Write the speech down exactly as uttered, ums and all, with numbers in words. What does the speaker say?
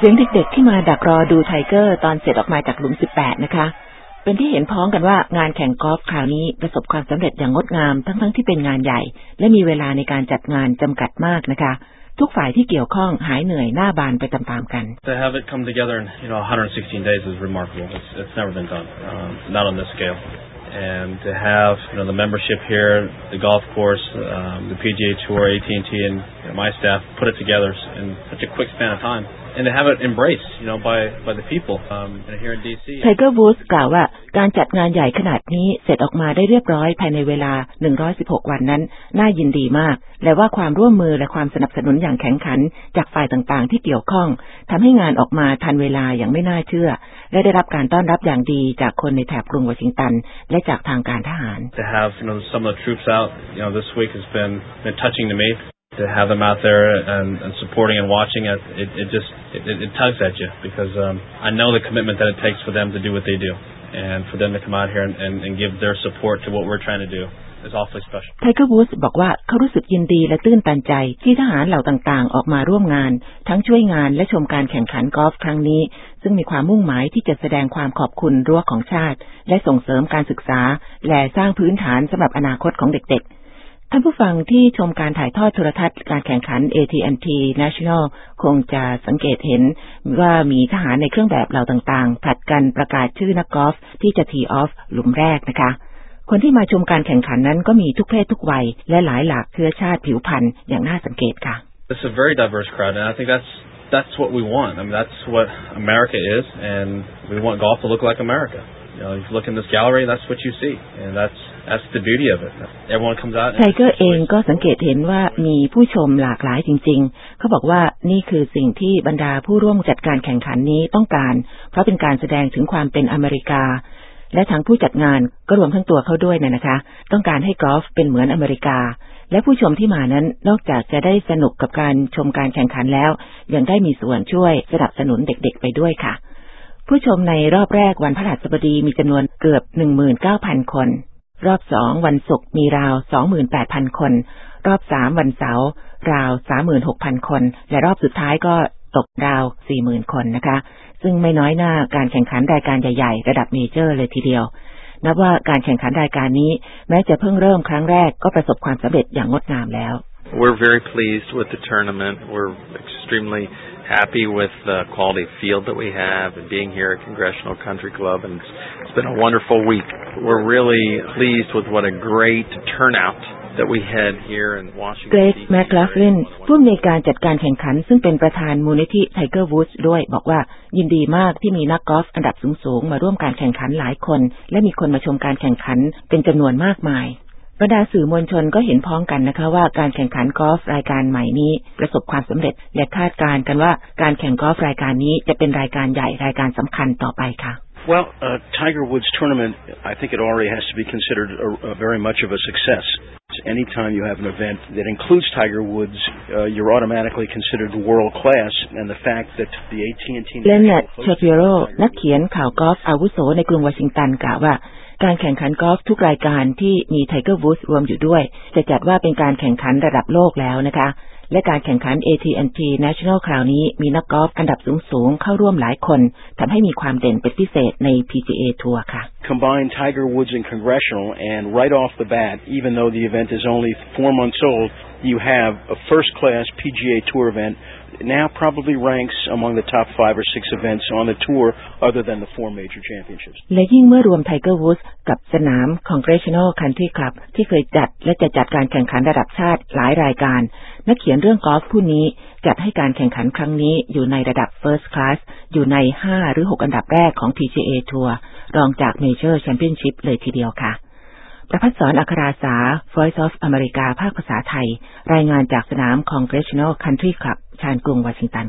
สียงเด็กๆที่มาดักรอดูไทเกอร์ตอนเสร็จออกมาจากหลุมสิบแปดนะคะเป็นที่เห็นพ้องกันว่างานแข่งกอล์ฟคราวนี้ประสบความสำเร็จอย่างงดงามทั้งๆที่เป็นงานใหญ่และมีเวลาในการจัดงานจำกัดมากนะคะทุกฝ่ายที่เกี่ยวข้องหายเหนื่อยหน้าบานไปตามๆกัน To have it come together in you know one hundred sixteen days is remarkable. It's, it's never been done, um, not on this scale. And to have you know the membership here, the golf course, um, the P G A Tour, A T and T, and you know, my staff put it together in such a quick span of time, and to have it embraced, you know, by by the people um, here in ดี ซี Tiger Woods กล่าวว่าการจัดงานใหญ่ขนาดนี้เสร็จออกมาได้เรียบร้อยภายในเวลาหนึ่งร้อยสิบหกวันนั้นน่ายินดีมากและว่าความร่วมมือและความสนับสนุนอย่างแข็งขันจากฝ่ายต่างๆที่เกี่ยวข้องทำให้งานออกมาทันเวลาอย่างไม่น่าเชื่อและได้รับการต้อนรับอย่างดีจากคนในแถบกรุงวอชิงตันและจากทางการทหาร To have you know some of the troops out, you know, this week has been been touching to me. To have them out there and, and supporting and watching it, it, it just it, it tugs at you because um, I know the commitment that it takes for them to do what they do, and for them to come out here and, and, and give their support to what we're trying to do is awfully special. Tiger Woods บอกว่าเขารู้สึกยินดีและตื้นตันใจที่ทหารเหล่าต่างๆออกมาร่วมงานทั้งช่วยงานและชมการแข่งขันกอล์ฟครั้งนี้ซึ่งมีความมุ่งหมายที่จะแสดงความขอบคุณรั้วของชาติและส่งเสริมการศึกษาและสร้างพื้นฐานสำหรับอนาคตของเด็กๆท่านผู้ฟังที่ชมการถ่ายทอดโทรทัศน์การแข่งขัน เอ ที แอนด์ ที National คงจะสังเกตเห็นว่ามีทหารในเครื่องแบบเหล่าต่างๆผลัดกันประกาศชื่อนักกอล์ฟที่จะทีออฟหลุมแรกนะคะคนที่มาชมการแข่งขันนั้นก็มีทุกเพศทุกวัยและหลายหลากเชื้อชาติผิวพรรณอย่างน่าสังเกตค่ะ It's a very diverse crowd, and I think that's that's what we want. I mean, that's what America is, and we want golf to look like America. You know, if you look in this gallery, that's what you see, and that's that's the beauty of it. Everyone comes out. Tiger เองก็สังเกตเห็นว่ามีผู้ชมหลากหลายจริงๆเขาบอกว่านี่คือสิ่งที่บรรดาผู้ร่วมจัดการแข่งขันนี้ต้องการเพราะเป็นการแสดงถึงความเป็นอเมริกาและทางผู้จัดงานก็รวมทั้งตัวเขาด้วยนะคะต้องการให้กอล์ฟเป็นเหมือนอเมริกาและผู้ชมที่มานั้นนอกจากจะได้สนุกกับการชมการแข่งขันแล้วยังได้มีส่วนช่วยสนับสนุนเด็กๆไปด้วยค่ะผู้ชมในรอบแรกวันพฤหัสบดีมีจำนวนเกือบ หนึ่งหมื่นเก้าพัน คนรอบสองวันศุกร์มีราว สองหมื่นแปดพัน คนรอบสามวันเสาร์ราว สามหมื่นหกพัน คนและรอบสุดท้ายก็ตกราว สี่หมื่น คนนะคะซึ่งไม่น้อยหน้าการแข่งขันรายการใหญ่ๆระดับเมเจอร์เลยทีเดียวนับว่าการแข่งขันรายการนี้แม้จะเพิ่งเริ่มครั้งแรกก็ประสบความสำเร็จอย่างงดงามแล้ว We're very pleased with the tournament. We're extremely happy with the quality of field that we have and being here at Congressional Country Club, and it's, it's been a wonderful week. We're really pleased with what a great turnout that we had here in Washington เกรซ แมคลาฟลินผู้อำนวยการจัดการแข่งขันซึ่งเป็นประธานมูลนิธิ Tiger Woods ด้วยบอกว่ายินดีมากที่มีนักกอล์ฟอันดับสูงๆมาร่วมการแข่งขันหลายคนและมีคนมาชมการแข่งขันเป็นจำนวนมากมายบรรดาสื่อมวลชนก็เห็นพ้องกันนะคะว่าการแข่งขันกอล์ฟรายการใหม่นี้ประสบความสำเร็จและคาดการณ์กันว่าการแข่งกอล์ฟรายการนี้จะเป็นรายการใหญ่รายการสำคัญต่อไปค่ะ Well, uh, Tiger Woods tournament, I think it already has to be considered a, a very much of a success. Anytime you have an event that includes Tiger Woods, uh, you're automatically considered world class, and the fact that the เอ ที แอนด์ ที Leonard Shapiro นักเขียนข่าวกอล์ฟอาวุโสในกรุงวอชิงตันกล่าวว่าการแข่งขันกอล์ฟทุกรายการที่มี Tiger Woods รวมอยู่ด้วยจะจัดว่าเป็นการแข่งขันระดับโลกแล้วนะคะและการแข่งขัน เอ ที แอนด์ ที National คราวนี้มีนักกอล์ฟอันดับสูงๆเข้าร่วมหลายคนทำให้มีความเด่นเป็นพิเศษใน พี จี เอ Tour ค่ะ Combine Tiger Woods and Congressional, and right off the bat, even though the event is only four months old, you have a first-class พี จี เอ Tour event. Now probably ranks among the top five or six events on the tour other than the four major championships. และยิ่งเมื่อรวม Tiger Woods กับสนาม Congressional Country Club ที่เคยจัดและจะจัดการแข่งขันระดับชาติหลายรายการนักเขียนเรื่องกอล์ฟผู้นี้จัดให้การแข่งขันครั้งนี้อยู่ในระดับ First Class อยู่ในห้าหรือหกอันดับแรกของ พี จี เอ Tour รองจาก Major Championship เลยทีเดียวค่ะประภัสสร อัคราสา Voice of America ภาคภาษาไทยรายงานจากสนาม Congressional Country Club ชานกรุงวอชิงตัน